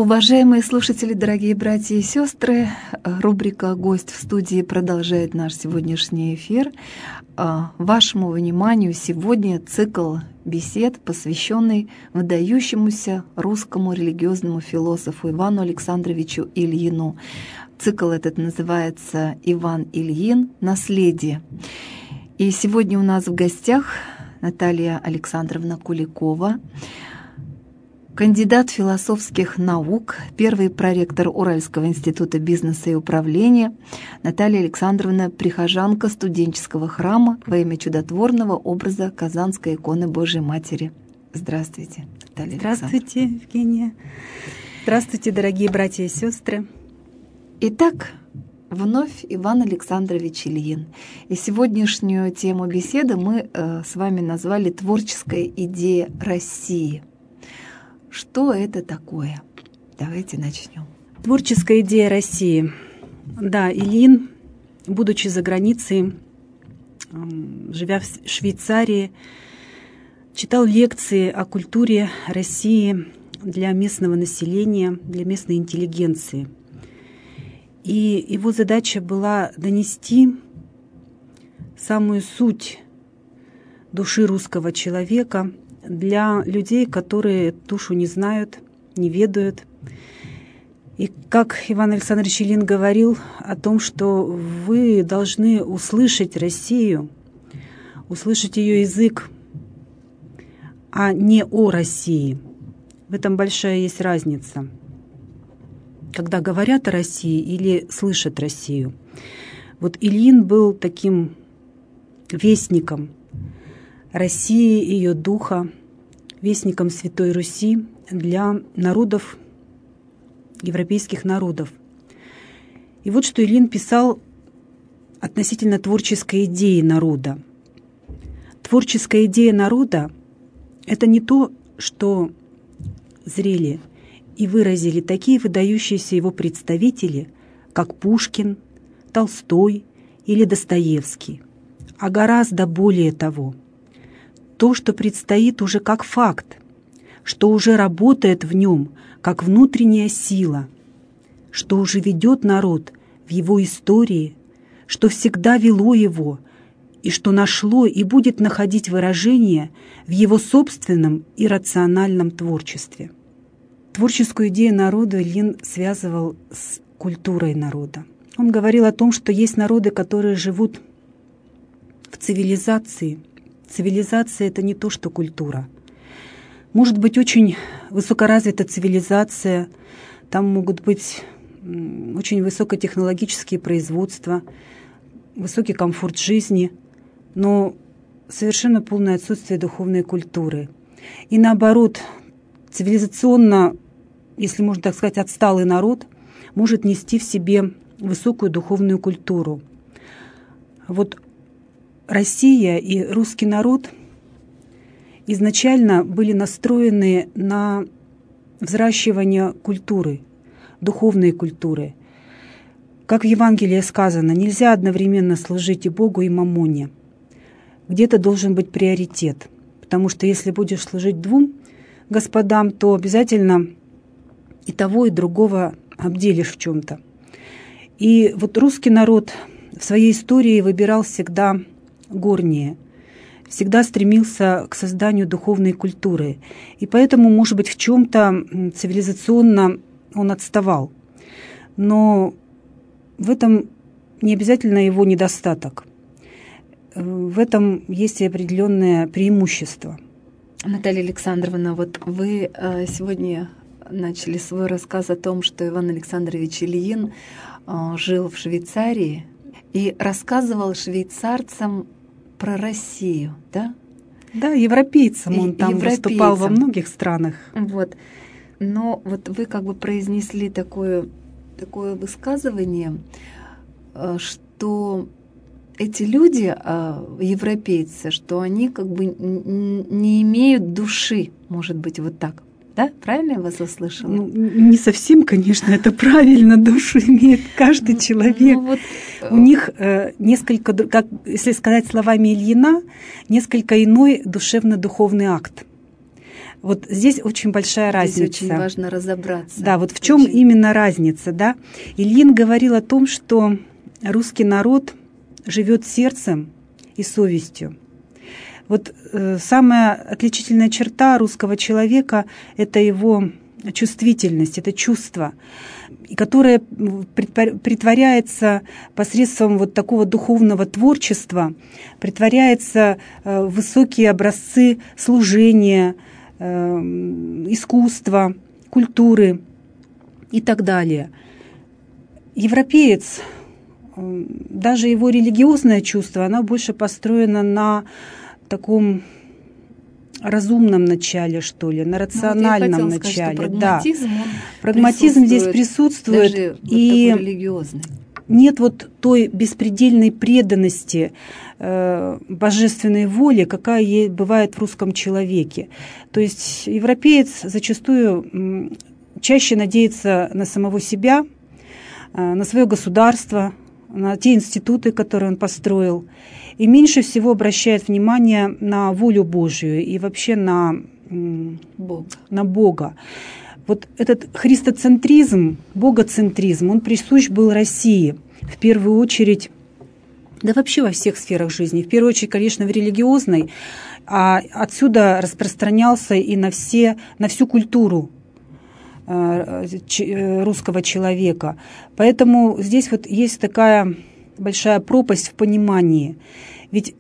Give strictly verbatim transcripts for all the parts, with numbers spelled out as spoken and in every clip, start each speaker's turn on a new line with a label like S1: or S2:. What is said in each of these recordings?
S1: Уважаемые слушатели, дорогие братья и сестры, рубрика «Гость в студии» продолжает наш сегодняшний эфир. Вашему вниманию сегодня цикл бесед, посвященный выдающемуся русскому религиозному философу Ивану Александровичу Ильину. Цикл этот называется «Иван Ильин. Наследие». И сегодня у нас в гостях Наталья Александровна Куликова, кандидат философских наук, первый проректор Уральского института бизнеса и управления, Наталья Александровна — прихожанка студенческого храма во имя чудотворного образа Казанской иконы Божией Матери. Здравствуйте, Наталья
S2: Здравствуйте, Евгения. Здравствуйте, дорогие братья и сестры.
S1: Итак, вновь Иван Александрович Ильин. И сегодняшнюю тему беседы мы э, с вами назвали «Творческая идея России». Что это такое? Давайте начнем.
S2: Творческая идея России. Да, Ильин, будучи за границей, живя в Швейцарии, читал лекции о культуре России для местного населения, для местной интеллигенции. И его задача была донести самую суть души русского человека для людей, которые душу не знают, не ведают. И как Иван Александрович Ильин говорил о том, что вы должны услышать Россию, услышать ее язык, а не о России. В этом большая есть разница. Когда говорят о России или слышат Россию. Вот Ильин был таким вестником России, ее духа, вестником Святой Руси для народов, европейских народов. И вот что Ильин писал относительно творческой идеи народа. Творческая идея народа — это не то, что зрели и выразили такие выдающиеся его представители, как Пушкин, Толстой или Достоевский, а гораздо более того — то, что предстоит уже как факт, что уже работает в нем как внутренняя сила, что уже ведет народ в его истории, что всегда вело его и что нашло и будет находить выражение в его собственном иррациональном творчестве. Творческую идею народа Ильин связывал с культурой народа. Он говорил о том, что есть народы, которые живут в цивилизации. Цивилизация — это не то, что культура. Может быть очень высокоразвита цивилизация, там могут быть очень высокотехнологические производства, высокий комфорт жизни, но совершенно полное отсутствие духовной культуры. И наоборот, цивилизационно, если можно так сказать, отсталый народ может нести в себе высокую духовную культуру. Вот Россия и русский народ изначально были настроены на взращивание культуры, духовной культуры. Как в Евангелии сказано, нельзя одновременно служить и Богу, и мамоне. Где-то должен быть приоритет, потому что если будешь служить двум господам, то обязательно и того, и другого обделишь в чем-то. И вот русский народ в своей истории выбирал всегда горнее, всегда стремился к созданию духовной культуры. И поэтому, может быть, в чем-то цивилизационно он отставал. Но в этом не обязательно его недостаток. В этом есть и определенное преимущество.
S1: Наталья Александровна, вот вы сегодня начали свой рассказ о том, что Иван Александрович Ильин жил в Швейцарии и рассказывал швейцарцам про Россию, да?
S2: Да, европейцам. Он там
S1: европейцам.
S2: Выступал во многих странах.
S1: Вот. Но вот вы как бы произнесли такое, такое высказывание, что эти люди, европейцы, что они как бы не имеют души, может быть, вот так. Да? Правильно я вас услышала?
S2: Ну, не совсем, конечно, это правильно. Душу имеет каждый человек. Ну, вот... У них э, несколько, как, если сказать словами Ильина, несколько иной душевно-духовный акт. Вот здесь очень большая
S1: здесь
S2: разница.
S1: Очень важно разобраться.
S2: Да, вот в чем очень... именно разница, да? Ильин говорил о том, что русский народ живет сердцем и совестью. Вот э, самая отличительная черта русского человека – это его чувствительность, это чувство, которое притворяется посредством вот такого духовного творчества, притворяется в высокие образцы служения, искусства, культуры и так далее. Европеец, даже его религиозное чувство, оно больше построено на таком разумном начале, что ли, на рациональном ну, вот начале.
S1: Сказать, прагматизм,
S2: да. Прагматизм здесь присутствует,
S1: даже
S2: и
S1: вот религиозный.
S2: Нет вот той беспредельной преданности э, божественной воле, какая бывает в русском человеке. То есть европеец зачастую м, чаще надеется на самого себя, э, на свое государство, на те институты, которые он построил, и меньше всего обращает внимание на волю Божию и вообще на,
S1: Бога.
S2: на Бога. Вот этот христоцентризм, богоцентризм, он присущ был России в первую очередь, да вообще во всех сферах жизни, в первую очередь, конечно, в религиозной, а отсюда распространялся и на, все, на всю культуру русского человека. Поэтому здесь вот есть такая большая пропасть в понимании. Ведь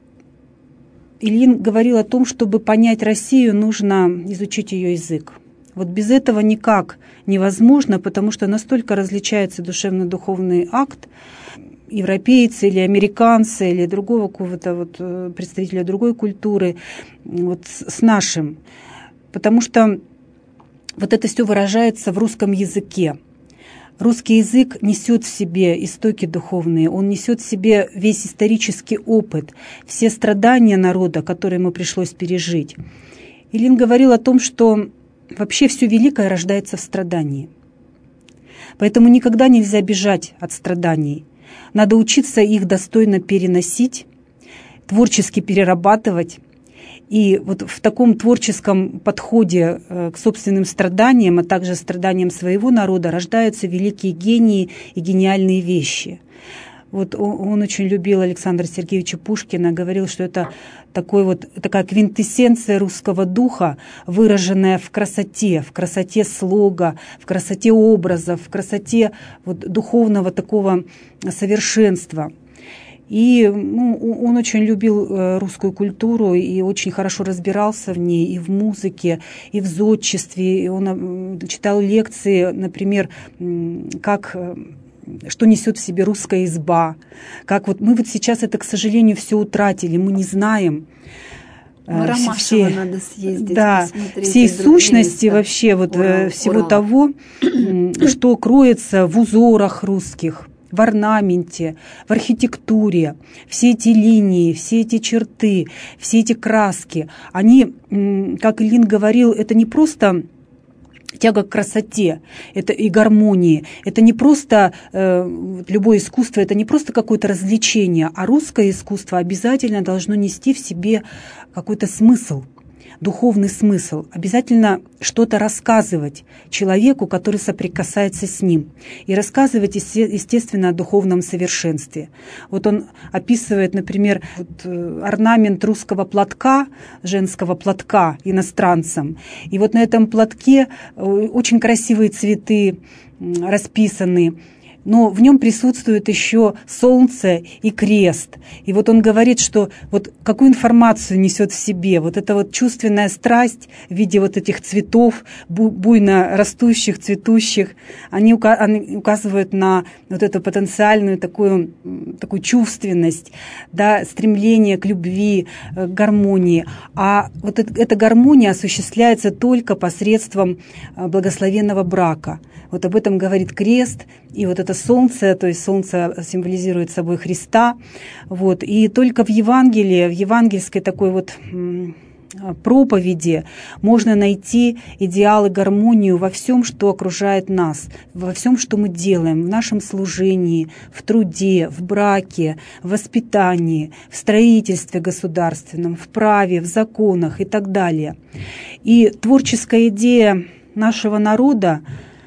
S2: Ильин говорил о том, чтобы понять Россию, нужно изучить ее язык. Вот без этого никак невозможно, потому что настолько различается душевно-духовный акт европейцы или американцы или другого какого-то вот представителя другой культуры вот с нашим. Потому что вот это все выражается в русском языке. Русский язык несет в себе истоки духовные, он несет в себе весь исторический опыт, все страдания народа, которые ему пришлось пережить. Ильин говорил о том, что вообще все великое рождается в страдании. Поэтому никогда нельзя бежать от страданий. Надо учиться их достойно переносить, творчески перерабатывать. И вот в таком творческом подходе к собственным страданиям, а также страданиям своего народа рождаются великие гении и гениальные вещи. Вот он, он очень любил Александра Сергеевича Пушкина, говорил, что это такой вот, такая квинтэссенция русского духа, выраженная в красоте, в красоте слога, в красоте образов, в красоте вот духовного такого совершенства. И ну, он очень любил русскую культуру и очень хорошо разбирался в ней и в музыке, и в зодчестве. И он читал лекции, например, как, что несет в себе русская изба. Как вот мы вот сейчас это, к сожалению, все утратили, мы не знаем.
S1: В Ромашево надо съездить,
S2: да, всей сущности места. Вообще вот Урал, всего Урал. Того, что кроется в узорах русских, в орнаменте, в архитектуре, все эти линии, все эти черты, все эти краски, они, как Ильин говорил, это не просто тяга к красоте, это и гармонии, это не просто, э, любое искусство, это не просто какое-то развлечение, а русское искусство обязательно должно нести в себе какой-то смысл, духовный смысл, обязательно что-то рассказывать человеку, который соприкасается с ним, и рассказывать, естественно, о духовном совершенстве. Вот он описывает, например, вот орнамент русского платка, женского платка иностранцам, и вот на этом платке очень красивые цветы расписаны, но в нем присутствует еще солнце и крест. И вот он говорит, что вот какую информацию несет в себе вот эта вот чувственная страсть в виде вот этих цветов, буйно растущих, цветущих, они указывают на вот эту потенциальную такую, такую чувственность, да, стремление к любви, к гармонии. А вот эта гармония осуществляется только посредством благословенного брака. Вот об этом говорит крест, и вот это солнце, то есть солнце символизирует собой Христа. Вот. И только в Евангелии, в евангельской такой вот проповеди можно найти идеал и гармонию во всем, что окружает нас, во всем, что мы делаем, в нашем служении, в труде, в браке, в воспитании, в строительстве государственном, в праве, в законах и так далее. И творческая идея нашего народа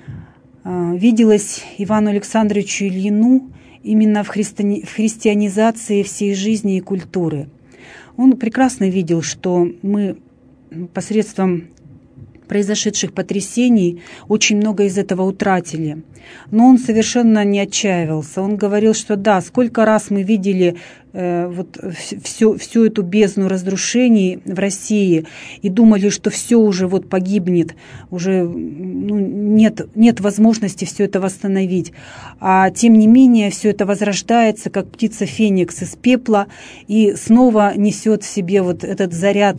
S2: виделась Ивану Александровичу Ильину именно в, христи... в христианизации всей жизни и культуры. Он прекрасно видел, что мы посредством произошедших потрясений очень много из этого утратили. Но он совершенно не отчаивался. Он говорил, что да, сколько раз мы видели э, вот всю, всю эту бездну разрушений в России и думали, что все уже вот погибнет, уже ну, нет, нет возможности все это восстановить. А тем не менее все это возрождается, как птица Феникс из пепла, и снова несет в себе вот этот заряд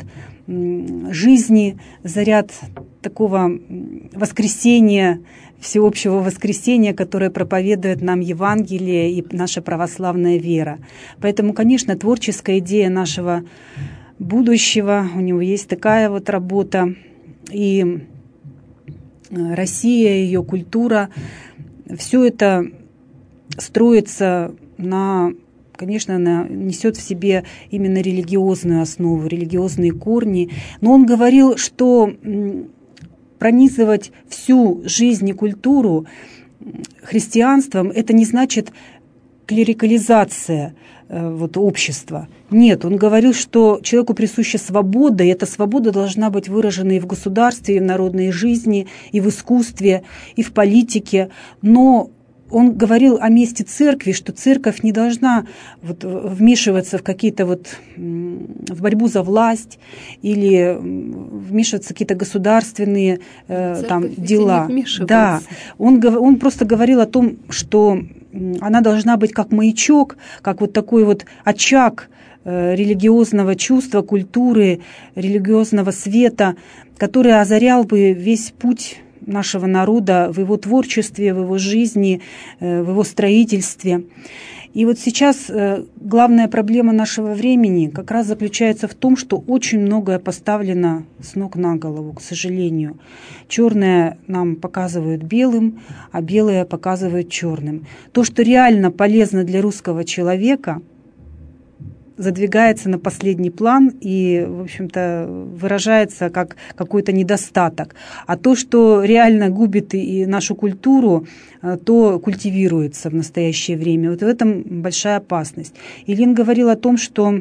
S2: жизни, заряд такого воскресения, всеобщего воскресения, которое проповедует нам Евангелие и наша православная вера. Поэтому, конечно, творческая идея нашего будущего, у него есть такая вот работа, и Россия, ее культура, все это строится на... Конечно, она несет в себе именно религиозную основу, религиозные корни. Но он говорил, что пронизывать всю жизнь и культуру христианством, это не значит клерикализация вот, общества. Нет, он говорил, что человеку присуща свобода, и эта свобода должна быть выражена и в государстве, и в народной жизни, и в искусстве, и в политике. Но он говорил о месте церкви, что церковь не должна вот вмешиваться в какие-то вот в борьбу за власть или вмешиваться в какие-то государственные э, там дела. Да, он, он просто говорил о том, что она должна быть как маячок, как вот такой вот очаг э, религиозного чувства, культуры, религиозного света, который озарял бы весь путь нашего народа в его творчестве, в его жизни, в его строительстве. И вот сейчас главная проблема нашего времени как раз заключается в том, что очень многое поставлено с ног на голову, к сожалению. Черное нам показывают белым, а белое показывают черным. То, что реально полезно для русского человека, задвигается на последний план и, в общем-то, выражается как какой-то недостаток. А то, что реально губит и нашу культуру, то культивируется в настоящее время. Вот в этом большая опасность. Ильин говорил о том, что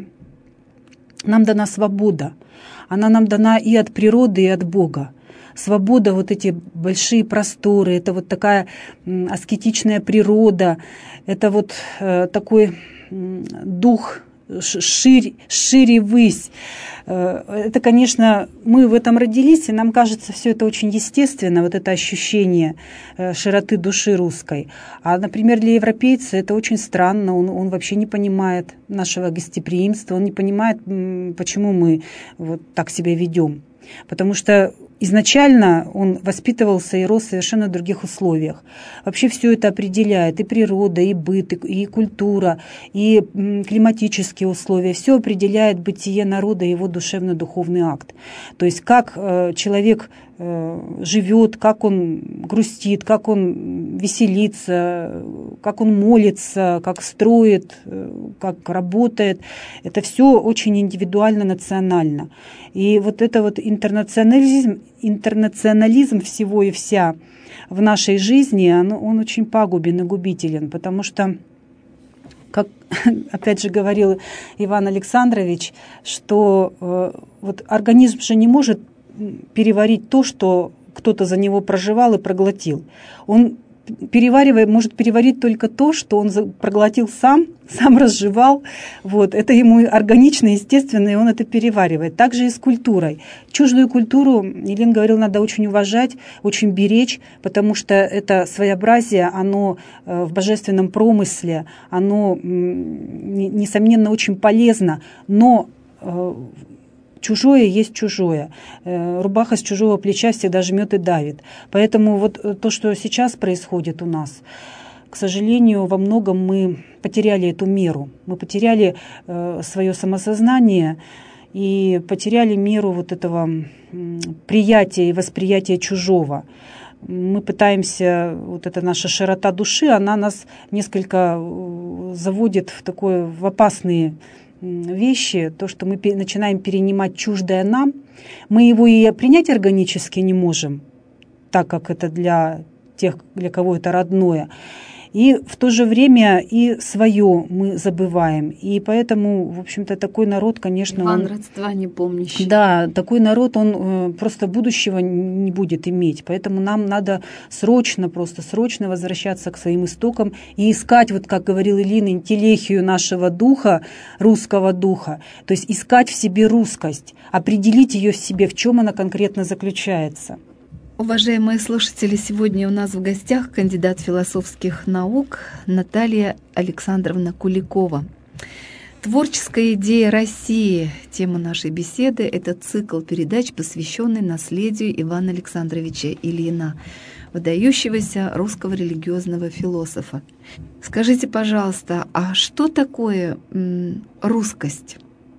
S2: нам дана свобода. Она нам дана и от природы, и от Бога. Свобода, вот эти большие просторы, это вот такая аскетичная природа, это вот такой дух шире, шире ввысь. Это, конечно, мы в этом родились, и нам кажется все это очень естественно, вот это ощущение широты души русской. А, например, для европейца это очень странно, он, он вообще не понимает нашего гостеприимства, он не понимает, почему мы вот так себя ведем. Потому что изначально он воспитывался и рос в совершенно других условиях. Вообще все это определяет и природа, и быт, и, и культура, и климатические условия. Все определяет бытие народа и его душевно-духовный акт. То есть как э, человек э, живет, как он грустит, как он веселится, как он молится, как строит, э, как работает. Это все очень индивидуально, национально. И вот это вот интернационализм, интернационализм всего и вся в нашей жизни, он, он очень пагубен и губителен, потому что, как опять же говорил Иван Александрович, что э, вот организм же не может переварить то, что кто-то за него проживал и проглотил. Он переваривает, может переварить только то, что он проглотил сам, сам разжевал. Вот. Это ему органично, естественно, и он это переваривает. Так же и с культурой. Чуждую культуру, Ильин говорил, надо очень уважать, очень беречь, потому что это своеобразие, оно в божественном промысле, оно, несомненно, очень полезно, но чужое есть чужое. Рубаха с чужого плеча всегда жмет и давит. Поэтому вот то, что сейчас происходит у нас, к сожалению, во многом мы потеряли эту меру. Мы потеряли свое самосознание и потеряли меру вот этого приятия и восприятия чужого. Мы пытаемся, вот эта наша широта души, она нас несколько заводит в такое, в опасные вещи, то, что мы начинаем перенимать чуждое нам, мы его и принять органически не можем, так как это для тех, для кого это родное. И в то же время и свое мы забываем. И поэтому, в общем-то, такой народ, конечно...
S1: Иван
S2: он,
S1: родства не помнящий.
S2: Да, такой народ, он просто будущего не будет иметь. Поэтому нам надо срочно, просто срочно возвращаться к своим истокам и искать, вот как говорил Ильин, интеллехию нашего духа, русского духа. То есть искать в себе русскость, определить ее в себе, в чем она конкретно заключается.
S1: Уважаемые слушатели, сегодня у нас в гостях кандидат философских наук Наталья Александровна Куликова. Творческая идея России. Тема нашей беседы – это цикл передач, посвященный наследию Ивана Александровича Ильина, выдающегося русского религиозного философа. Скажите, пожалуйста, а что такое м, русскость,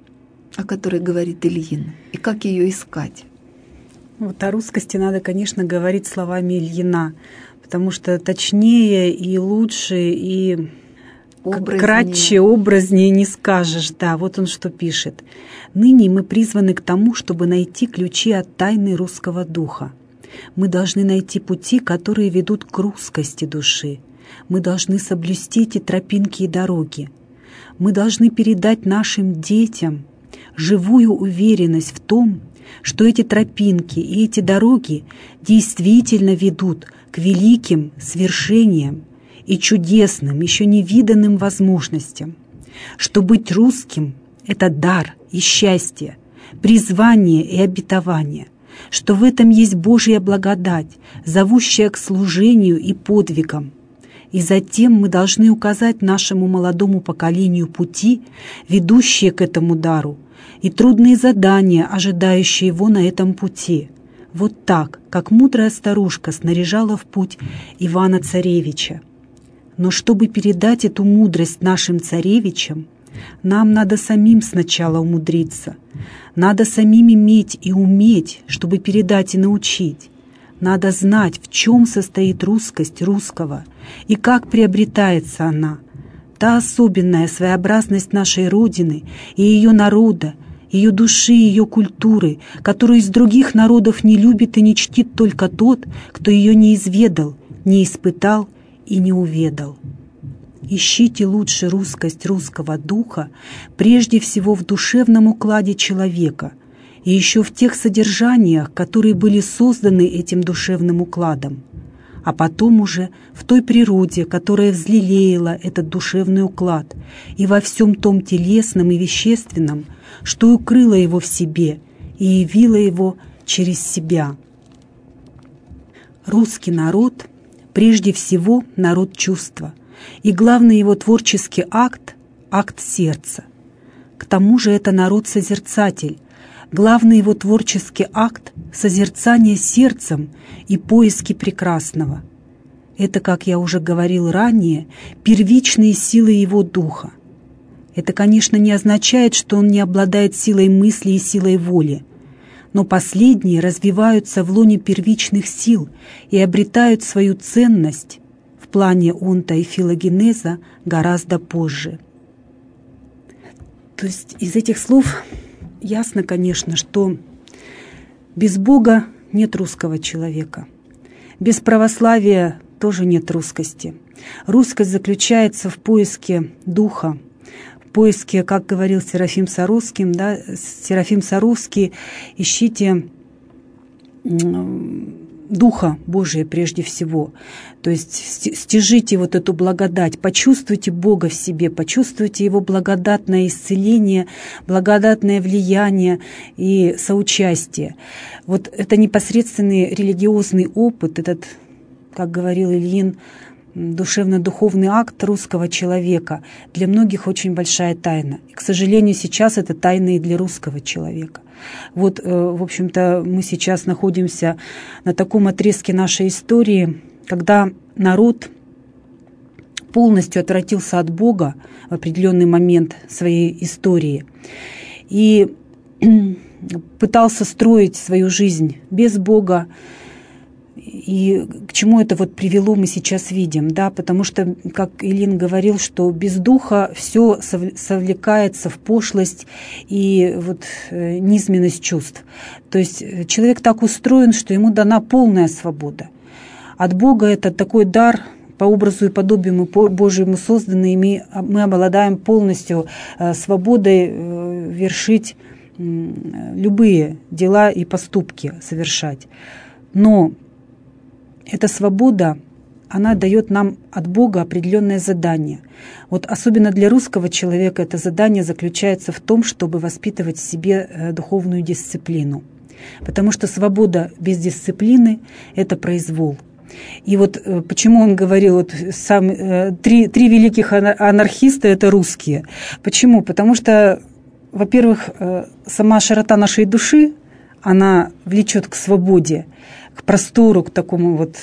S1: о которой говорит Ильин, и как ее искать?
S2: Вот о русскости надо, конечно, говорить словами Ильина, потому что точнее и лучше, и образнее. Кратче, образнее не скажешь. Да, вот он что пишет. «Ныне мы призваны к тому, чтобы найти ключи от тайны русского духа. Мы должны найти пути, которые ведут к русскости души. Мы должны соблюсти эти тропинки и дороги. Мы должны передать нашим детям живую уверенность в том, что эти тропинки и эти дороги действительно ведут к великим свершениям и чудесным, еще невиданным возможностям, что быть русским — это дар и счастье, призвание и обетование, что в этом есть Божья благодать, зовущая к служению и подвигам. И затем мы должны указать нашему молодому поколению пути, ведущие к этому дару, и трудные задания, ожидающие его на этом пути. Вот так, как мудрая старушка снаряжала в путь Ивана-царевича. Но чтобы передать эту мудрость нашим царевичам, нам надо самим сначала умудриться. Надо самим иметь и уметь, чтобы передать и научить. Надо знать, в чем состоит русскость русского и как приобретается она. Та особенная своеобразность нашей Родины и ее народа, ее души и ее культуры, которую из других народов не любит и не чтит только тот, кто ее не изведал, не испытал и не уведал. Ищите лучше русскость русского духа прежде всего в душевном укладе человека и еще в тех содержаниях, которые были созданы этим душевным укладом, а потом уже в той природе, которая взлелеяла этот душевный уклад, и во всем том телесном и вещественном, что укрыло его в себе и явило его через себя. Русский народ прежде всего народ чувства, и главный его творческий акт – акт сердца. К тому же это народ-созерцатель, главный его творческий акт – созерцание сердцем и поиски прекрасного. Это, как я уже говорил ранее, первичные силы его духа. Это, конечно, не означает, что он не обладает силой мысли и силой воли, но последние развиваются в лоне первичных сил и обретают свою ценность в плане онто и филогенеза гораздо позже. То есть из этих слов ясно, конечно, что без Бога нет русского человека, без православия тоже нет русскости. Русскость заключается в поиске духа, в поиске, как говорил Серафим Саровский, да, Серафим Саровский, ищите Духа Божия прежде всего. То есть стяжите вот эту благодать, почувствуйте Бога в себе, почувствуйте Его благодатное исцеление, благодатное влияние и соучастие. Вот это непосредственный религиозный опыт, этот, как говорил Ильин, душевно-духовный акт русского человека для многих очень большая тайна. И, к сожалению, сейчас это тайна и для русского человека. Вот, в общем-то, мы сейчас находимся на таком отрезке нашей истории, когда народ полностью отвратился от Бога в определенный момент своей истории. И пытался строить свою жизнь без Бога. И к чему это вот привело, мы сейчас видим, да, потому что, как Ильин говорил, что без духа все совлекается в пошлость и вот низменность чувств. То есть человек так устроен, что ему дана полная свобода. От Бога это такой дар, по образу и подобию Божьему созданный, и мы, мы обладаем полностью свободой вершить любые дела и поступки совершать. Но эта свобода, она дает нам от Бога определенное задание. Вот особенно для русского человека это задание заключается в том, чтобы воспитывать в себе духовную дисциплину. Потому что свобода без дисциплины – это произвол. И вот почему он говорил, вот сам, три, три великих анархиста – это русские. Почему? Потому что, во-первых, сама широта нашей души, она влечет к свободе, к простору, к такому вот,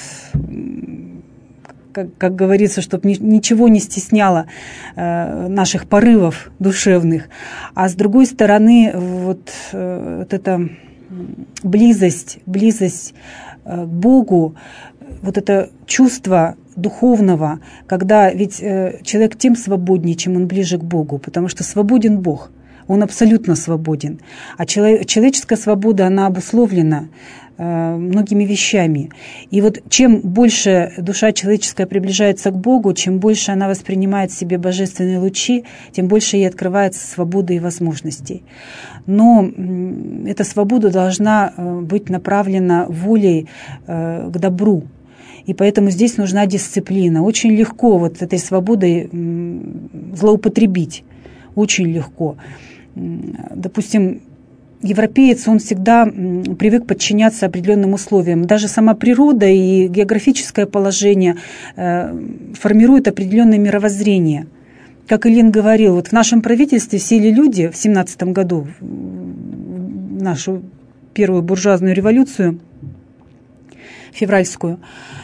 S2: как, как говорится, чтобы ни, ничего не стесняло э, наших порывов душевных. А с другой стороны, вот, э, вот эта близость, близость э, к Богу, вот это чувство духовного, когда ведь э, человек тем свободнее, чем он ближе к Богу, потому что свободен Бог. Он абсолютно свободен. А человеческая свобода, она обусловлена э, многими вещами. И вот чем больше душа человеческая приближается к Богу, чем больше она воспринимает в себе божественные лучи, тем больше ей открывается свобода и возможностей. Но э, эта свобода должна э, быть направлена волей э, к добру. И поэтому здесь нужна дисциплина. Очень легко вот этой свободой э, злоупотребить. Очень легко. Допустим, европеец, он всегда привык подчиняться определенным условиям. Даже сама природа и географическое положение формируют определенное мировоззрение. Как Ильин говорил, вот в нашем правительстве сели люди в семнадцатом году, в нашу первую буржуазную революцию, февральскую,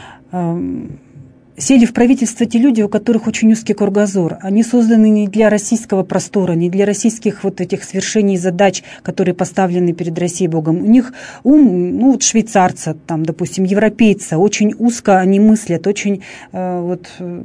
S2: сели в правительство те люди, у которых очень узкий кругозор. Они созданы не для российского простора, не для российских вот этих свершений и задач, которые поставлены перед Россией Богом. У них ум, ну вот швейцарца, там, допустим, европейца, очень узко они мыслят, очень э, вот э,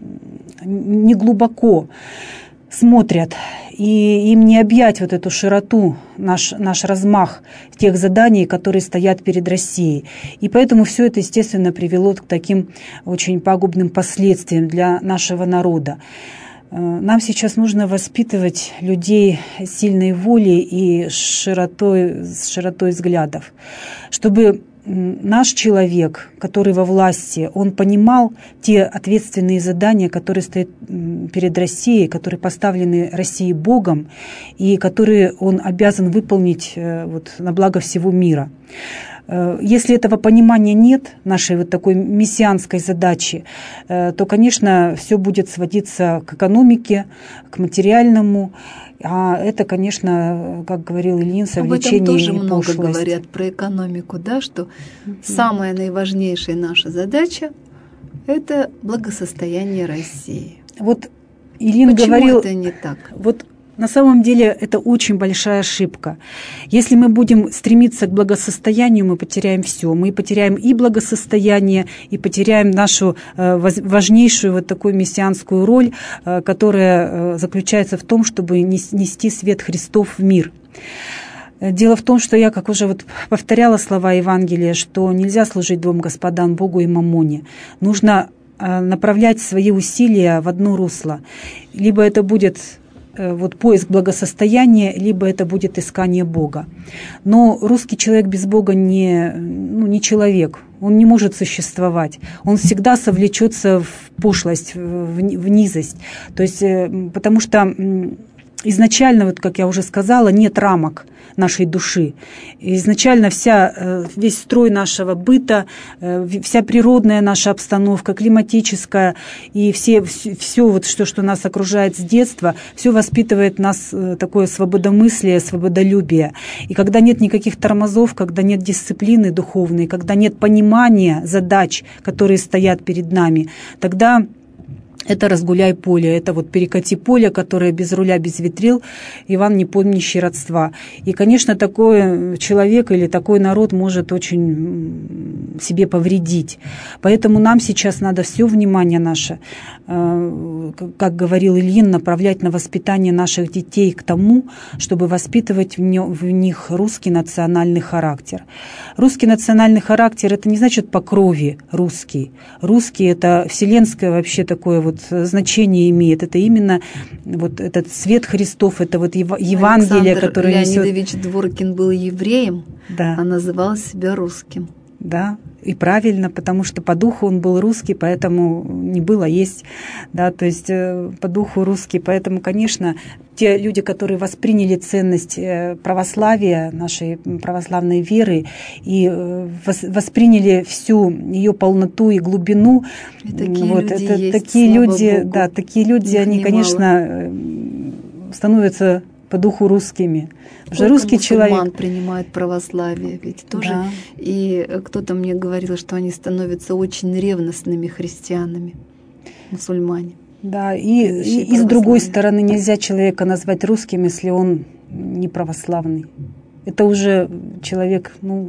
S2: неглубоко смотрят, и им не объять вот эту широту, наш, наш размах тех заданий, которые стоят перед Россией. И поэтому все это, естественно, привело к таким очень пагубным последствиям для нашего народа. Нам сейчас нужно воспитывать людей сильной волей и широтой, с широтой взглядов, чтобы наш человек, который во власти, он понимал те ответственные задания, которые стоят перед Россией, которые поставлены России Богом и которые он обязан выполнить вот, на благо всего мира. Если этого понимания нет, нашей вот такой мессианской задачи, то, конечно, все будет сводиться к экономике, к материальному. А это, конечно, как говорил Ильин, совлечение и пошлость.
S1: Об этом тоже много говорят про экономику, да, что mm-hmm. самая наиважнейшая наша задача – это благосостояние России.
S2: Вот Ильин
S1: Почему
S2: говорил,
S1: это не так?
S2: Вот на самом деле это очень большая ошибка. Если мы будем стремиться к благосостоянию, мы потеряем все. Мы потеряем и благосостояние, и потеряем нашу важнейшую вот такую мессианскую роль, которая заключается в том, чтобы нести свет Христов в мир. Дело в том, что я, как уже вот повторяла слова Евангелия, что нельзя служить двум господам, Богу и мамоне. Нужно направлять свои усилия в одно русло. Либо это будет вот поиск благосостояния, либо это будет искание Бога. Но русский человек без Бога не, ну, не человек, он не может существовать. Он всегда совлечется в пошлость, в низость. То есть, потому что изначально, вот как я уже сказала, нет рамок нашей души. Изначально вся, весь строй нашего быта, вся природная наша обстановка, климатическая и все, все вот, что, что нас окружает с детства, все воспитывает нас такое свободомыслие, свободолюбие. И когда нет никаких тормозов, когда нет дисциплины духовной, когда нет понимания задач, которые стоят перед нами, тогда это «разгуляй поле», это вот «перекати поле», которое без руля, без ветрил, Иван, не помнящий родства. И, конечно, такой человек или такой народ может очень себе повредить. Поэтому нам сейчас надо все внимание наше, как говорил Ильин, направлять на воспитание наших детей к тому, чтобы воспитывать в них русский национальный характер. Русский национальный характер – это не значит по крови русский. Русский – это вселенское вообще такое вот значение имеет. Это именно вот этот свет Христов, это вот Евангелие,
S1: Александр
S2: которое несет.
S1: Александр Леонидович Дворкин был евреем,
S2: да.
S1: а называл себя русским.
S2: Да, и правильно, потому что по духу он был русский, поэтому не было есть, да, то есть по духу русский. Поэтому, конечно, те люди, которые восприняли ценность православия, нашей православной веры, и восприняли всю ее полноту и глубину,
S1: и такие
S2: вот,
S1: люди
S2: это,
S1: есть,
S2: такие люди,
S1: Богу.
S2: да, такие люди,
S1: Их
S2: они,
S1: немало.
S2: конечно, становятся по духу русскими.
S1: Сколько
S2: русский человек
S1: принимает православие, ведь тоже.
S2: Да.
S1: И кто-то мне говорил, что они становятся очень ревностными христианами, мусульмане.
S2: Да, и, и, и с другой стороны, нельзя человека назвать русским, если он не православный. Это уже человек, ну,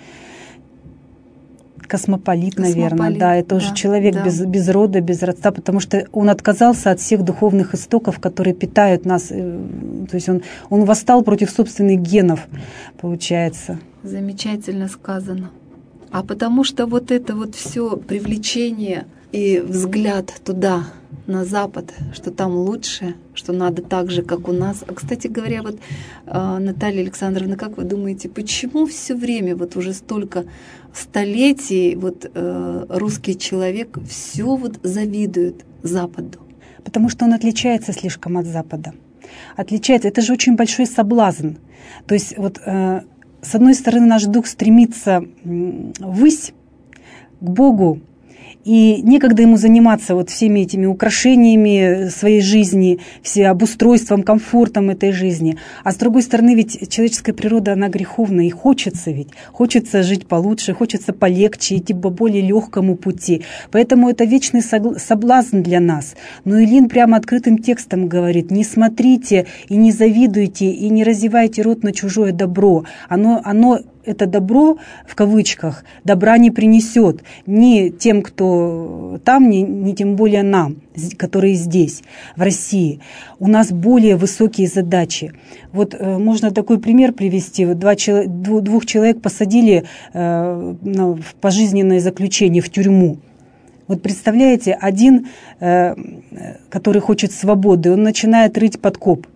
S2: космополит, наверное,
S1: Космополит,
S2: да, это
S1: да,
S2: уже человек
S1: да.
S2: без, без рода, без родства, потому что он отказался от всех духовных истоков, которые питают нас, то есть он, он восстал против собственных генов, получается.
S1: Замечательно сказано. А потому что вот это вот все привлечение и взгляд туда, на Запад, что там лучше, что надо так же, как у нас. А, кстати говоря, вот, Наталья Александровна, как вы думаете, почему все время, вот уже столько столетий, вот русский человек все вот завидует Западу?
S2: Потому что он отличается слишком от Запада. Отличается. Это же очень большой соблазн. То есть вот с одной стороны наш дух стремится ввысь, к Богу, и некогда ему заниматься вот всеми этими украшениями своей жизни, все обустройством, комфортом этой жизни. А с другой стороны, ведь человеческая природа, она греховна, и хочется ведь, хочется жить получше, хочется полегче, идти по более легкому пути. Поэтому это вечный соблазн для нас. Но Ильин прямо открытым текстом говорит: не смотрите и не завидуйте, и не разевайте рот на чужое добро. Оно, оно это добро, в кавычках, добра не принесет ни тем, кто там, ни, ни тем более нам, которые здесь, в России. У нас более высокие задачи. Вот э, можно такой пример привести. Вот два, двух человек посадили э, ну, в пожизненное заключение, в тюрьму. Вот представляете, один, э, который хочет свободы, он начинает рыть подкоп.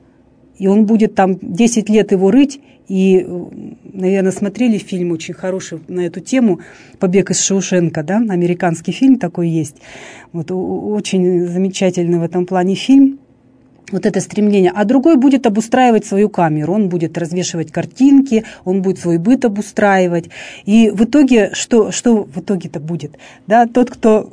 S2: И он будет там десять лет его рыть. И, наверное, смотрели фильм очень хороший на эту тему «Побег из Шоушенка», да, американский фильм такой есть. Вот, очень замечательный в этом плане фильм. Вот это стремление. А другой будет обустраивать свою камеру, он будет развешивать картинки, он будет свой быт обустраивать. И в итоге, что, что в итоге-то будет? Да, тот, кто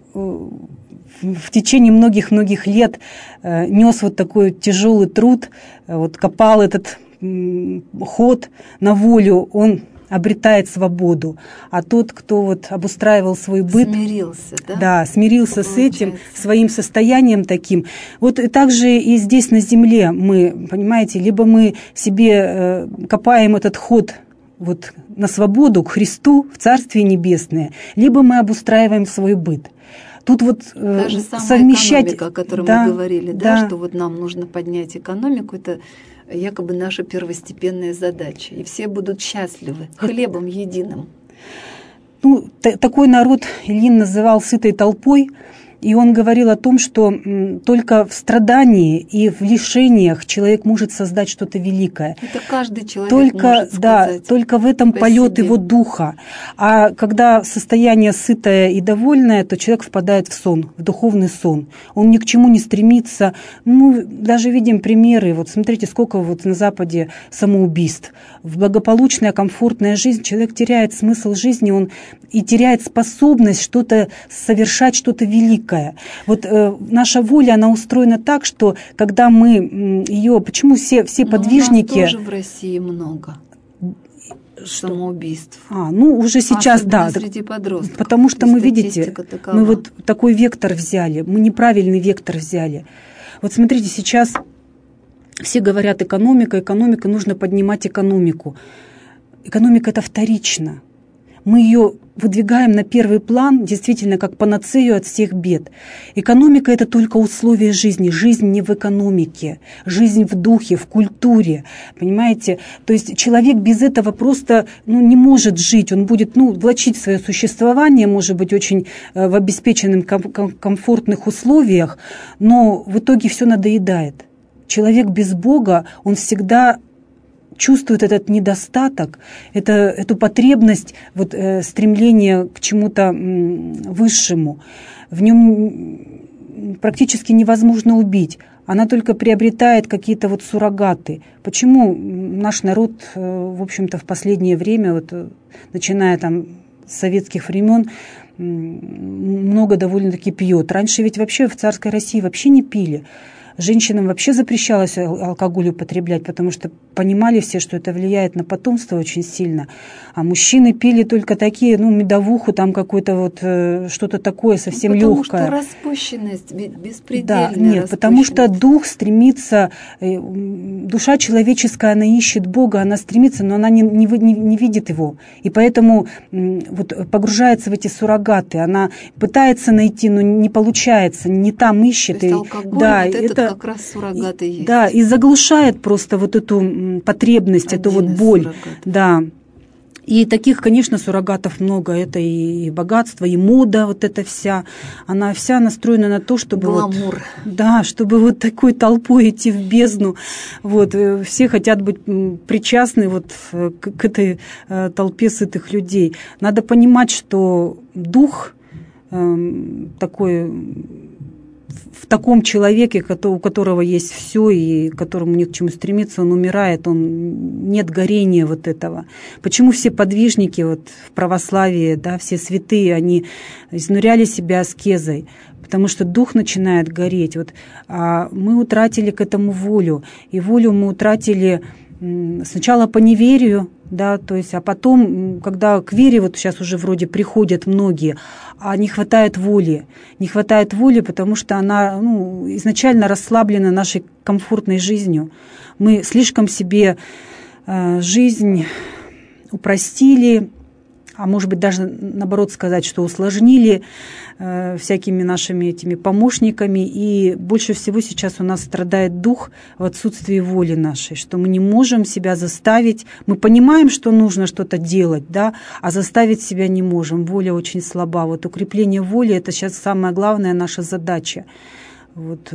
S2: в течение многих-многих лет нес вот такой тяжелый труд, вот копал этот ход на волю, он обретает свободу. А тот, кто вот обустраивал свой быт,
S1: смирился, да?
S2: Да, смирился
S1: Получается.
S2: с этим, своим состоянием таким. Вот и так же и здесь на земле мы, понимаете, либо мы себе копаем этот ход вот на свободу, к Христу, в Царствие Небесное, либо мы обустраиваем свой быт. Тут вот
S1: Та же самая
S2: совмещать...
S1: экономика, о которой
S2: да,
S1: мы говорили, да,
S2: да,
S1: что вот нам нужно поднять экономику, это якобы наша первостепенная задача. И все будут счастливы хлебом единым.
S2: Ну, т- такой народ Ильин называл сытой толпой. И он говорил о том, что только в страдании и в лишениях человек может создать что-то великое.
S1: Это каждый человек
S2: только,
S1: может сказать.
S2: Да, только в этом полет его духа. А когда состояние сытое и довольное, то человек впадает в сон, в духовный сон. Он ни к чему не стремится. Ну, даже видим примеры. Вот смотрите, сколько вот на Западе самоубийств. В благополучная, комфортная жизнь человек теряет смысл жизни, он и теряет способность что-то совершать, что-то великое. Вот э, наша воля, она устроена так, что когда мы ее... Почему все, все подвижники...
S1: Но у нас тоже в России много. самоубийств.
S2: А, ну уже сейчас,
S1: особенно
S2: да.
S1: Среди подростков.
S2: Потому что мы, видите,
S1: такова.
S2: мы вот такой вектор взяли, мы неправильный вектор взяли. Вот смотрите, сейчас все говорят экономика, экономика, нужно поднимать экономику. Экономика – это вторично. Мы ее выдвигаем на первый план, действительно, как панацею от всех бед. Экономика – это только условия жизни. Жизнь не в экономике, жизнь в духе, в культуре, понимаете? То есть человек без этого просто ну, не может жить, он будет ну, влачить свое существование, может быть, очень э, в обеспеченных, ком- комфортных условиях, но в итоге все надоедает. Человек без Бога, он всегда чувствует этот недостаток, это, эту потребность, вот, э, стремление к чему-то м, высшему. В нем практически невозможно убить. Она только приобретает какие-то вот суррогаты. Почему наш народ, э, в общем-то, в последнее время, вот, начиная там с советских времен, много довольно-таки пьет. Раньше ведь вообще в царской России вообще не пили. Женщинам вообще запрещалось алкоголь употреблять, потому что понимали все, что это влияет на потомство очень сильно. А мужчины пили только такие, ну, медовуху, там какое-то вот э, что-то такое совсем
S1: потому
S2: легкое.
S1: Потому что распущенность, беспредельная
S2: да, нет, потому что дух стремится, э, душа человеческая, она ищет Бога, она стремится, но она не, не, не видит его. И поэтому э, вот, погружается в эти суррогаты. Она пытается найти, но не получается, не там ищет.
S1: То есть алкоголь,
S2: да,
S1: вот
S2: это
S1: как раз суррогаты есть.
S2: Да, и заглушает просто вот эту потребность,
S1: Один
S2: эту вот боль.
S1: Суррогат.
S2: Да. И таких, конечно, суррогатов много. Это и богатство, и мода вот эта вся. Она вся настроена на то, чтобы...
S1: Гламур.
S2: Вот, да, чтобы вот такой толпой идти в бездну. Вот, все хотят быть причастны вот к, к этой толпе сытых людей. Надо понимать, что дух э, такой... в таком человеке, у которого есть все и к которому ни к чему стремиться, он умирает, он, нет горения вот этого. Почему все подвижники вот в православии, да, все святые, они изнуряли себя аскезой? Потому что дух начинает гореть. Вот, а мы утратили к этому волю. И волю мы утратили сначала по неверию, да, то есть, а потом, когда к вере вот сейчас уже вроде приходят многие, а не хватает воли. Не хватает воли, потому что она ну, изначально расслаблена нашей комфортной жизнью. Мы слишком себе э, жизнь упростили, а может быть даже наоборот сказать, что усложнили э, всякими нашими этими помощниками. И больше всего сейчас у нас страдает дух в отсутствии воли нашей, что мы не можем себя заставить. Мы понимаем, что нужно что-то делать, да, а заставить себя не можем. Воля очень слаба. Вот укрепление воли – это сейчас самая главная наша задача. Вот,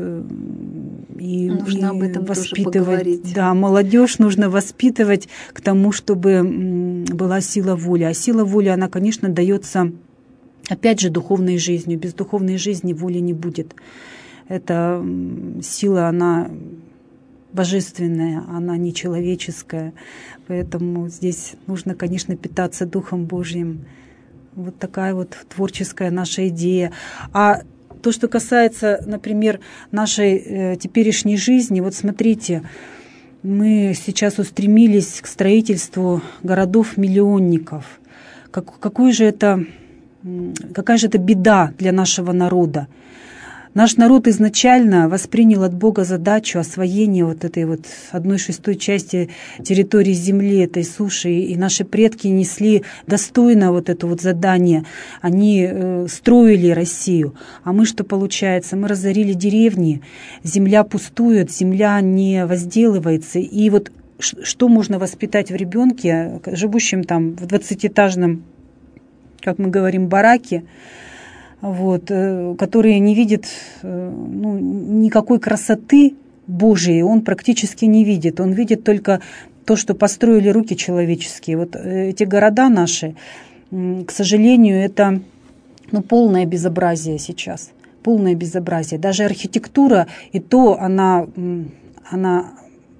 S2: и,
S1: нужно
S2: и
S1: об этом
S2: воспитывать,
S1: тоже поговорить.
S2: Да, молодежь нужно воспитывать к тому, чтобы была сила воли. А сила воли, она, конечно, дается, опять же, духовной жизнью. Без духовной жизни воли не будет. Эта сила, она божественная, она не человеческая. Поэтому здесь нужно, конечно, питаться Духом Божьим. Вот такая вот творческая наша идея. А то, что касается, например, нашей э, теперешней жизни, вот смотрите, мы сейчас устремились к строительству городов-миллионников. Как, какой же это, какая же это беда для нашего народа? Наш народ изначально воспринял от Бога задачу освоения вот этой вот одной шестой части территории земли, этой суши, и наши предки несли достойно вот это вот задание. Они э, строили Россию. А мы что получается? Мы разорили деревни, земля пустует, земля не возделывается. И вот что можно воспитать в ребенке, живущем там в двадцатиэтажном, как мы говорим, бараке, вот, который не видит ну, никакой красоты Божией, он практически не видит. Он видит только то, что построили руки человеческие. Вот эти города наши, к сожалению, это ну, полное безобразие сейчас. Полное безобразие. Даже архитектура, и то она, она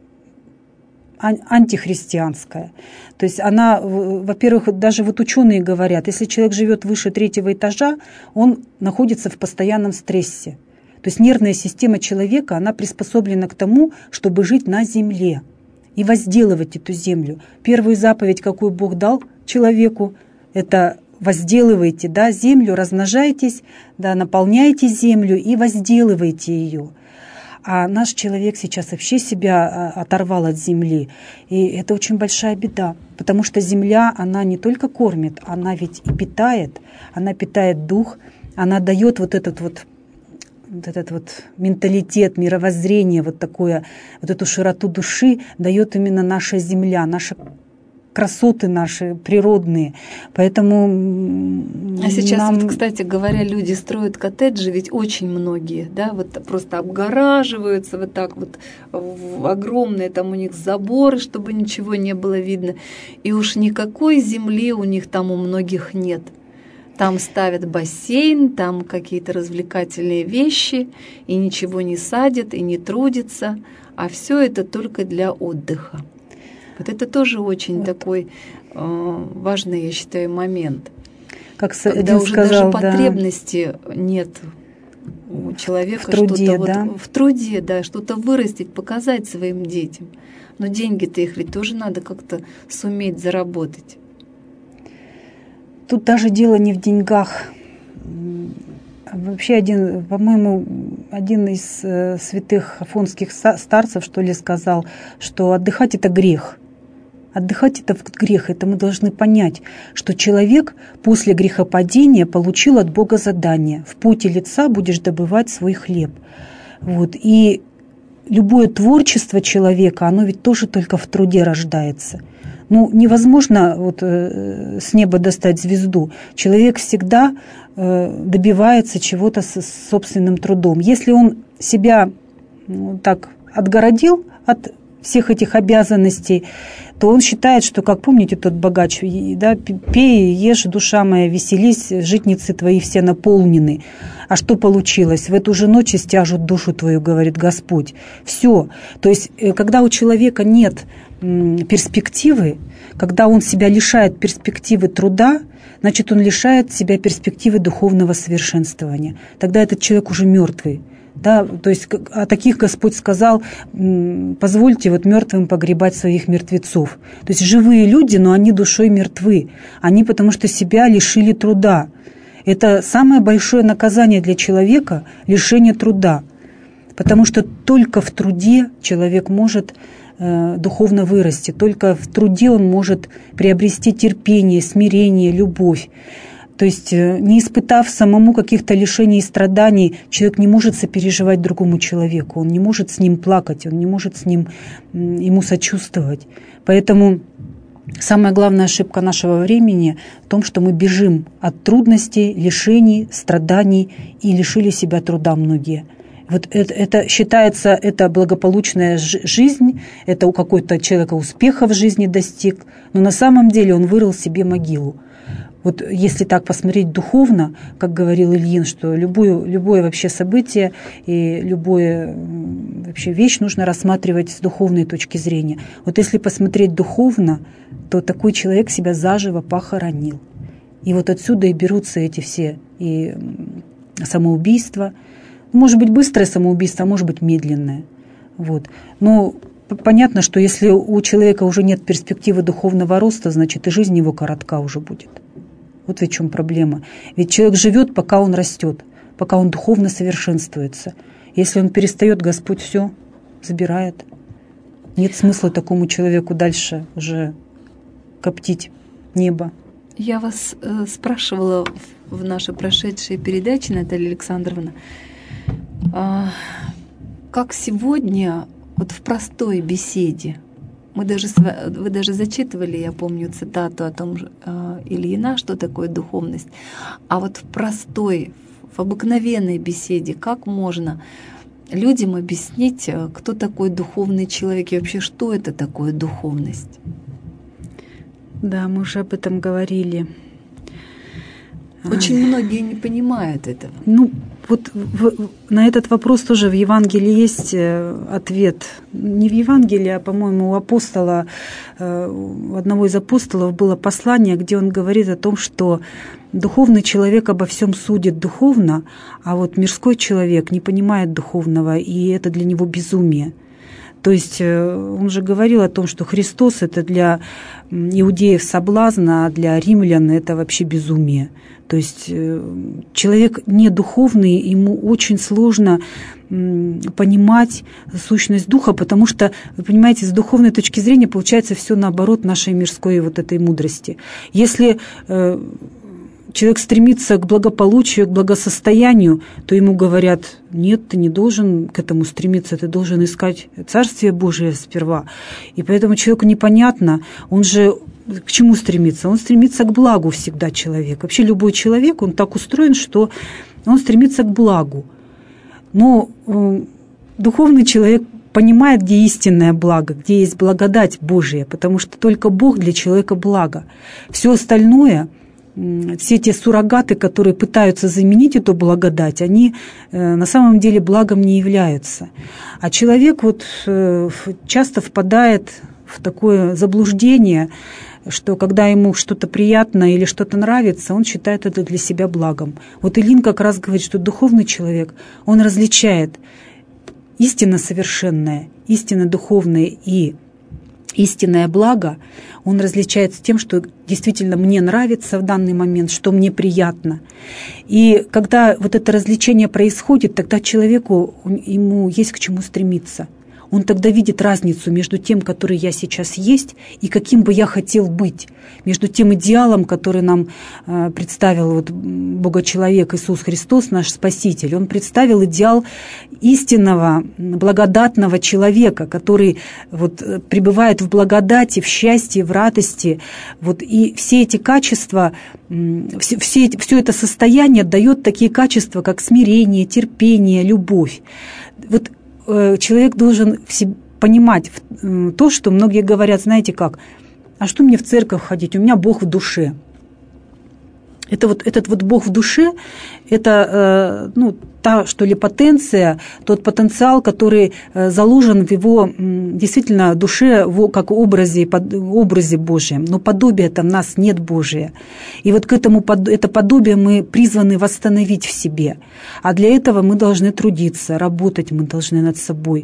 S2: антихристианская. То есть она, во-первых, даже вот ученые говорят, если человек живет выше третьего этажа, он находится в постоянном стрессе. То есть нервная система человека, она приспособлена к тому, чтобы жить на земле. и возделывать эту землю. Первую заповедь, какую Бог дал человеку, это возделывайте, да, землю, размножайтесь, да, наполняйте землю и возделывайте ее. А наш человек сейчас вообще себя оторвал от земли. И это очень большая беда, потому что земля, она не только кормит, она ведь и питает, она питает дух, она дает вот этот вот, вот этот вот менталитет, мировоззрение, вот такое, вот эту широту души дает именно наша земля, наша красоты наши природные. Поэтому
S1: а сейчас,
S2: нам...
S1: вот, кстати говоря, люди строят коттеджи, ведь очень многие, да, вот просто обгораживаются вот так вот, огромные там у них заборы, чтобы ничего не было видно. И уж никакой земли у них там у многих нет. Там ставят бассейн, там какие-то развлекательные вещи, и ничего не садят, и не трудятся, а все это только для отдыха. Вот это тоже очень вот. такой э, важный, я считаю, момент.
S2: Как
S1: когда уже
S2: сказал,
S1: даже потребности да. нет у человека в труде, что-то да? вот, в труде, да, что-то вырастить, показать своим детям. Но деньги-то их ведь тоже надо как-то суметь заработать.
S2: Тут даже дело не в деньгах. Вообще один, по-моему, один из э, святых афонских старцев, что ли, сказал, что отдыхать – это грех. Отдыхать – это грех. Это мы должны понять, что человек после грехопадения получил от Бога задание. В поте лица будешь добывать свой хлеб. Вот. И любое творчество человека, оно ведь тоже только в труде рождается. Ну, невозможно вот, э, с неба достать звезду. Человек всегда э, добивается чего-то с, с собственным трудом. Если он себя ну, так отгородил от всех этих обязанностей, то он считает, что, как помните тот богач, да, пей, ешь, душа моя, веселись, житницы твои все наполнены. А что получилось? В эту же ночь стяжут душу твою, говорит Господь. Все. То есть, когда у человека нет перспективы, когда он себя лишает перспективы труда, значит, он лишает себя перспективы духовного совершенствования. Тогда этот человек уже мертвый. Да, то есть о таких Господь сказал: позвольте вот мертвым погребать своих мертвецов. То есть живые люди, но они душой мертвы. Они потому что себя лишили труда. Это самое большое наказание для человека – лишение труда. Потому что только в труде человек может э, духовно вырасти, только в труде он может приобрести терпение, смирение, любовь. То есть, не испытав самому каких-то лишений и страданий, человек не может сопереживать другому человеку, он не может с ним плакать, он не может с ним, ему сочувствовать. Поэтому самая главная ошибка нашего времени в том, что мы бежим от трудностей, лишений, страданий и лишили себя труда многие. Вот это, это считается, это благополучная жизнь, это у какой-то человека успеха в жизни достиг, но на самом деле он вырыл себе могилу. Вот если так посмотреть духовно, как говорил Ильин, что любую, любое вообще событие и любую вообще вещь нужно рассматривать с духовной точки зрения. Вот если посмотреть духовно, то такой человек себя заживо похоронил. И вот отсюда и берутся эти все и самоубийства. Может быть, быстрое самоубийство, а может быть, медленное. Вот. Но понятно, что если у человека уже нет перспективы духовного роста, значит, и жизнь его коротка уже будет. Вот в чем проблема. Ведь человек живет, пока он растет, пока он духовно совершенствуется. Если он перестает, Господь все забирает. Нет смысла такому человеку дальше уже коптить небо.
S1: Я вас э, спрашивала в, в нашей прошедшей передаче, Наталья Александровна, э, как сегодня вот в простой беседе, мы даже, вы даже зачитывали, я помню, цитату о том же э, Ильина, что такое духовность. А вот в простой, в обыкновенной беседе, как можно людям объяснить, кто такой духовный человек и вообще, что это такое духовность?
S2: Да, мы уже об этом говорили.
S1: Очень многие не понимают этого.
S2: Ну, вот в, на этот вопрос тоже в Евангелии есть ответ. Не в Евангелии, а, по-моему, у апостола, у одного из апостолов было послание, где он говорит о том, что духовный человек обо всем судит духовно, а вот мирской человек не понимает духовного, и это для него безумие. То есть он же говорил о том, что Христос – это для иудеев соблазн, а для римлян – это вообще безумие. То есть человек не духовный, ему очень сложно понимать сущность духа, потому что, вы понимаете, с духовной точки зрения получается все наоборот нашей мирской вот этой мудрости. Если человек стремится к благополучию, к благосостоянию, то ему говорят: нет, ты не должен к этому стремиться, ты должен искать Царствие Божие сперва. И поэтому человеку непонятно, он же к чему стремится? Он стремится к благу всегда, человек. Вообще любой человек, он так устроен, что он стремится к благу. Но э, духовный человек понимает, где истинное благо, где есть благодать Божия, потому что только Бог для человека благо. Все остальное, все те суррогаты, которые пытаются заменить эту благодать, они на самом деле благом не являются. А человек вот часто впадает в такое заблуждение, что когда ему что-то приятно или что-то нравится, он считает это для себя благом. Вот Илин как раз говорит, что духовный человек, он различает истинно совершенное, истинно духовное и истинное благо, он различается тем, что действительно мне нравится в данный момент, что мне приятно. И когда вот это различение происходит, тогда человеку, ему есть к чему стремиться. Он тогда видит разницу между тем, который я сейчас есть, и каким бы я хотел быть, между тем идеалом, который нам э, представил вот Бога-человек Иисус Христос, наш Спаситель. Он представил идеал истинного, благодатного человека, который вот пребывает в благодати, в счастье, в радости. Вот, и все эти качества, все, все, все это состояние дает такие качества, как смирение, терпение, любовь. Вот человек должен понимать то, что многие говорят, знаете как, а что мне в церковь ходить, у меня Бог в душе. Это вот, этот вот Бог в душе, это ну, та, что ли, потенция, тот потенциал, который заложен в его действительно душе как образе, образе Божьем. Но подобия там в нас нет Божия. И вот к этому это подобие мы призваны восстановить в себе. А для этого мы должны трудиться, работать мы должны над собой.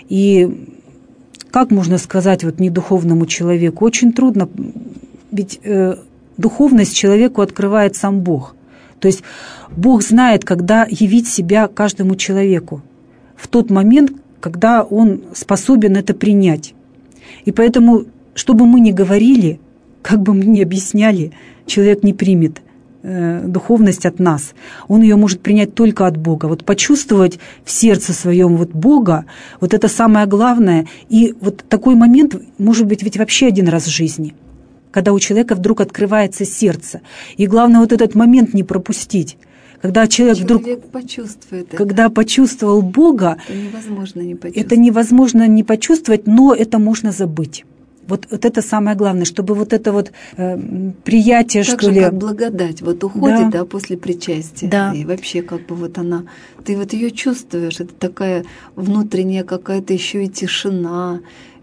S2: И как можно сказать вот недуховному человеку? Очень трудно, ведь духовность человеку открывает сам Бог. То есть Бог знает, когда явить себя каждому человеку. В тот момент, когда он способен это принять. И поэтому, что бы мы ни говорили, как бы мы ни объясняли, человек не примет э, духовность от нас. Он ее может принять только от Бога. Вот почувствовать в сердце своем вот Бога, вот это самое главное. И вот такой момент может быть ведь вообще один раз в жизни, когда у человека вдруг открывается сердце. И главное вот этот момент не пропустить. Когда человек, человек вдруг
S1: почувствует
S2: когда это. почувствовал Бога,
S1: это невозможно не почувствовать.
S2: Это невозможно не почувствовать, но это можно забыть. Вот, вот это самое главное, чтобы вот это вот э, приятие,
S1: так
S2: что
S1: же,
S2: ли...
S1: как благодать вот уходит, да,
S2: да
S1: после причастия.
S2: Да.
S1: И вообще как бы вот она... Ты вот ее чувствуешь, это такая внутренняя какая-то еще и тишина.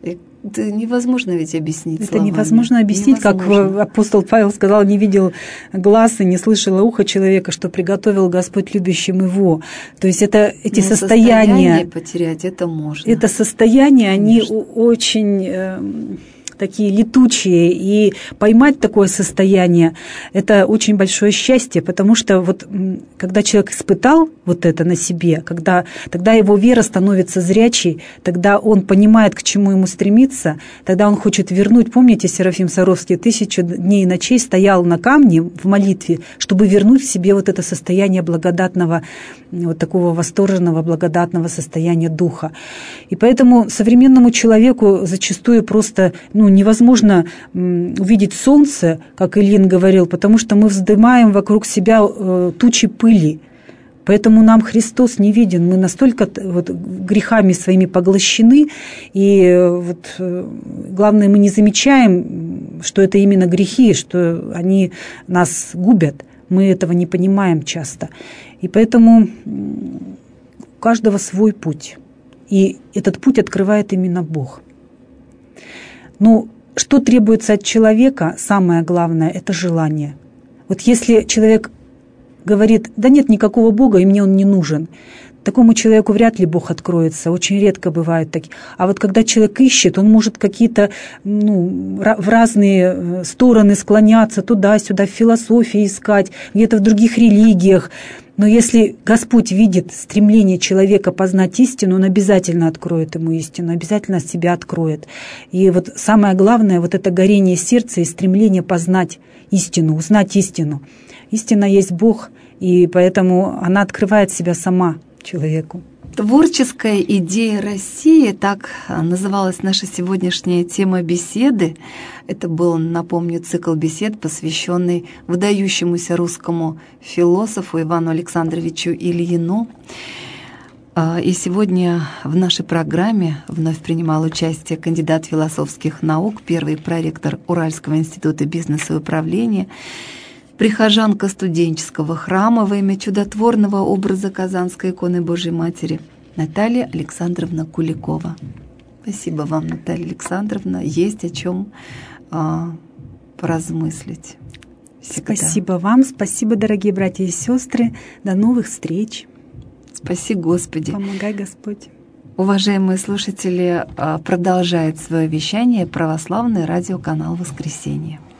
S1: Это невозможно ведь объяснить
S2: Это
S1: словами.
S2: невозможно объяснить, невозможно. Как апостол Павел сказал, не видел глаз и не слышало ухо человека, что приготовил Господь любящим его. То есть это эти
S1: Но
S2: состояния...
S1: состояние потерять это можно.
S2: Это состояния, они
S1: Конечно.
S2: очень... Э, такие летучие, и поймать такое состояние – это очень большое счастье, потому что вот когда человек испытал вот это на себе, когда, тогда его вера становится зрячей, тогда он понимает, к чему ему стремиться, тогда он хочет вернуть. Помните, Серафим Саровский тысячу дней и ночей стоял на камне в молитве, чтобы вернуть в себе вот это состояние благодатного, вот такого восторженного, благодатного состояния духа. И поэтому современному человеку зачастую просто, ну, невозможно увидеть солнце, как Ильин говорил, потому что мы вздымаем вокруг себя тучи пыли. Поэтому нам Христос не виден. Мы настолько вот грехами своими поглощены, и вот главное, мы не замечаем, что это именно грехи, что они нас губят. Мы этого не понимаем часто. И поэтому у каждого свой путь. И этот путь открывает именно Бог. Но что требуется от человека, самое главное, это желание. Вот если человек говорит, да нет никакого Бога, и мне он не нужен, такому человеку вряд ли Бог откроется, очень редко бывают такие. А вот когда человек ищет, он может какие-то, ну, в разные стороны склоняться, туда-сюда, в философии искать, где-то в других религиях. Но если Господь видит стремление человека познать истину, Он обязательно откроет ему истину, обязательно себя откроет. И вот самое главное, вот это горение сердца и стремление познать истину, узнать истину. Истина есть Бог, и поэтому она открывает себя сама человеку.
S1: Творческая идея России, так называлась наша сегодняшняя тема беседы. Это был, напомню, цикл бесед, посвященный выдающемуся русскому философу Ивану Александровичу Ильину. И сегодня в нашей программе вновь принимал участие кандидат философских наук, первый проректор Уральского института бизнеса и управления, прихожанка студенческого храма во имя чудотворного образа Казанской иконы Божьей Матери Наталья Александровна Куликова. Спасибо вам, Наталья Александровна. Есть о чем а, поразмыслить. Всегда.
S2: Спасибо вам, спасибо, дорогие братья и сестры. До новых встреч.
S1: Спаси Господи.
S2: Помогай, Господь.
S1: Уважаемые слушатели, продолжает свое вещание православный радиоканал «Воскресенье».